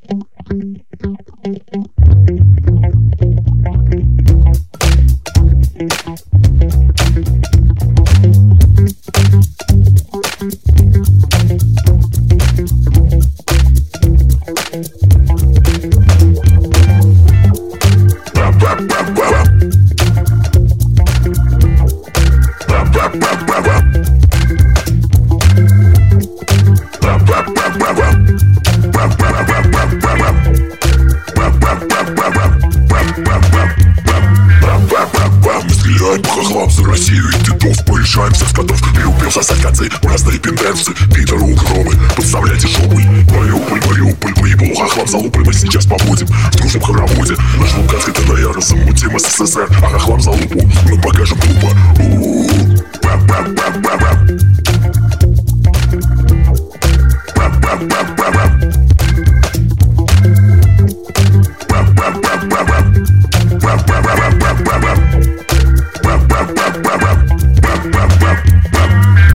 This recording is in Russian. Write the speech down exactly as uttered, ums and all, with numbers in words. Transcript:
За Россию и дедов порешаем всех скотов. Любим сосать концы, разные пинденсы. Питеру громы, подставляйте шубы. Мариуполь, Мариуполь, выебал хохлам за лупой. Мы сейчас побудем в дружном хороводе. Наш луканский ТНР замутим СССР. А хохлам за лупу мы покажем тупо. Бап-бап-бап-бап-бап. Бап-бап-бап.